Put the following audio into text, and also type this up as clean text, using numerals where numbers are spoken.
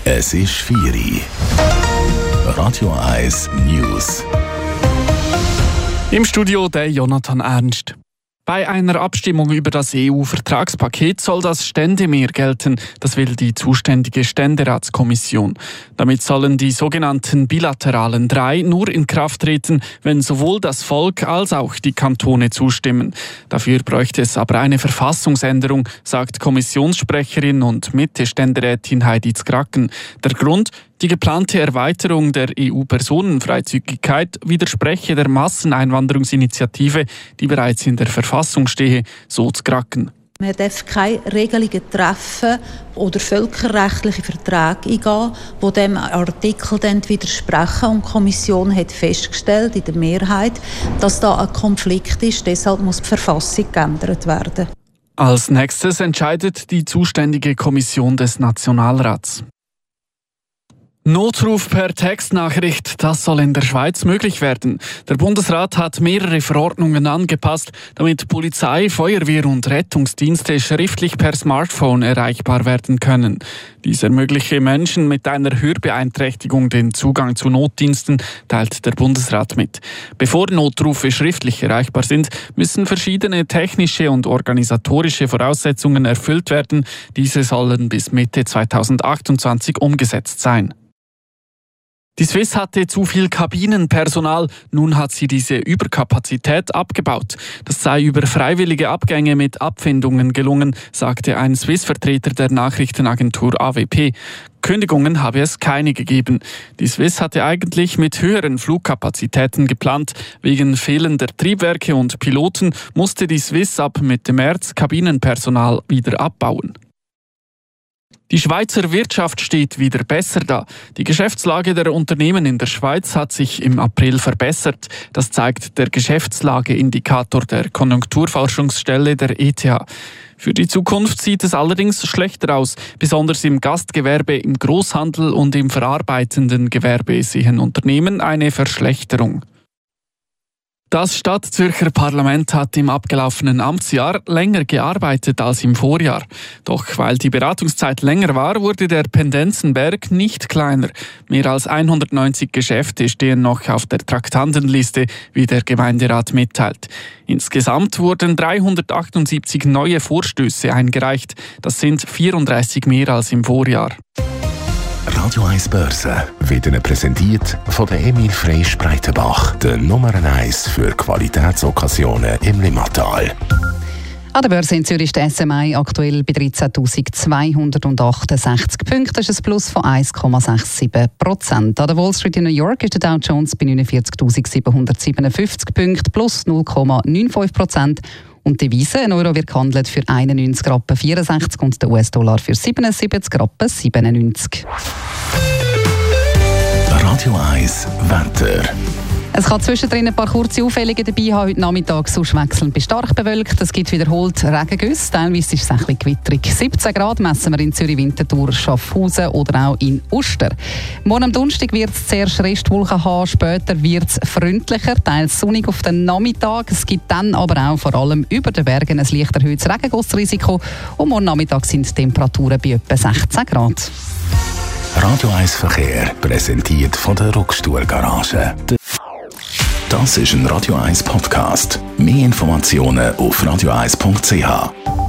Es ist 4 Uhr. Radio 1 News. Im Studio der Jonathan Ernst. Bei einer Abstimmung über das EU-Vertragspaket soll das Ständemehr gelten. Das will die zuständige Ständeratskommission. Damit sollen die sogenannten bilateralen 3 nur in Kraft treten, wenn sowohl das Volk als auch die Kantone zustimmen. Dafür bräuchte es aber eine Verfassungsänderung, sagt Kommissionssprecherin und Mitte-Ständerätin Heidi Zgracken. Der Grund? Die geplante Erweiterung der EU-Personenfreizügigkeit widerspreche der Masseneinwanderungsinitiative, die bereits in der Verfassung stehe, so Zgracken. Man darf keine Regelungen treffen oder völkerrechtliche Verträge eingehen, die diesem Artikel dann widersprechen. Und die Kommission hat festgestellt, in der Mehrheit, dass da ein Konflikt ist. Deshalb muss die Verfassung geändert werden. Als nächstes entscheidet die zuständige Kommission des Nationalrats. Notruf per Textnachricht, das soll in der Schweiz möglich werden. Der Bundesrat hat mehrere Verordnungen angepasst, damit Polizei, Feuerwehr und Rettungsdienste schriftlich per Smartphone erreichbar werden können. Dies ermögliche Menschen mit einer Hörbeeinträchtigung den Zugang zu Notdiensten, teilt der Bundesrat mit. Bevor Notrufe schriftlich erreichbar sind, müssen verschiedene technische und organisatorische Voraussetzungen erfüllt werden. Diese sollen bis Mitte 2028 umgesetzt sein. Die Swiss hatte zu viel Kabinenpersonal, nun hat sie diese Überkapazität abgebaut. Das sei über freiwillige Abgänge mit Abfindungen gelungen, sagte ein Swiss-Vertreter der Nachrichtenagentur AWP. Kündigungen habe es keine gegeben. Die Swiss hatte eigentlich mit höheren Flugkapazitäten geplant. Wegen fehlender Triebwerke und Piloten musste die Swiss ab Mitte März Kabinenpersonal wieder abbauen. Die Schweizer Wirtschaft steht wieder besser da. Die Geschäftslage der Unternehmen in der Schweiz hat sich im April verbessert. Das zeigt der Geschäftslageindikator der Konjunkturforschungsstelle der ETH. Für die Zukunft sieht es allerdings schlechter aus. Besonders im Gastgewerbe, im Großhandel und im verarbeitenden Gewerbe sehen Unternehmen eine Verschlechterung. Das Stadtzürcher Parlament hat im abgelaufenen Amtsjahr länger gearbeitet als im Vorjahr. Doch weil die Beratungszeit länger war, wurde der Pendenzenberg nicht kleiner. Mehr als 190 Geschäfte stehen noch auf der Traktandenliste, wie der Gemeinderat mitteilt. Insgesamt wurden 378 neue Vorstöße eingereicht. Das sind 34 mehr als im Vorjahr. Radio 1 Börse wird Ihnen präsentiert von der Emil Frey Spreitenbach, der Nummer 1 für Qualitätsokkasionen im Limmatal. An der Börse in Zürich ist der SMI aktuell bei 13.268 Punkten. Das ist ein Plus von 1,67%. An der Wall Street in New York ist der Dow Jones bei 49.757 Punkten, plus 0,95%. Und die Devise, ein Euro wird gehandelt für 91,64 Rappen und der US-Dollar für 77,97 Rappen. Radio 1 Wetter. Es kann zwischendrin ein paar kurze Aufhellungen dabei haben. Heute Nachmittag sonst wechselnd bis stark bewölkt. Es gibt wiederholt Regengüsse. Teilweise ist es ein bisschen gewitterig. 17 Grad messen wir in Zürich-Winterthur, Schaffhausen oder auch in Uster. Morgen am Donnerstag wird es zuerst Restwolken haben. Später wird es freundlicher, teils sonnig auf den Nachmittag. Es gibt dann aber auch vor allem über den Bergen ein leicht erhöhtes Regengussrisiko. Und morgen Nachmittag sind die Temperaturen bei etwa 16 Grad. Radio 1 Verkehr präsentiert von der Ruckstuhl Garage. Das ist ein Radio 1 Podcast. Mehr Informationen auf radio1.ch.